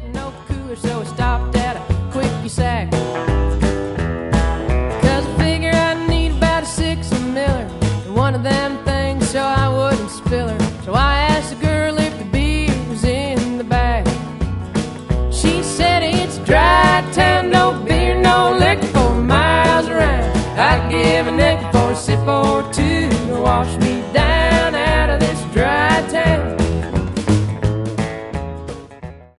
getting no cooler, so we stopped at a quickie sack. Cause I figure I need about a 6 of Miller and one of them things so I wouldn't spill her. So I asked the girl if the beer was in the bag. She said it's dry town, no beer, no liquor for miles around. I'd give a nickel for a sip or two to wash me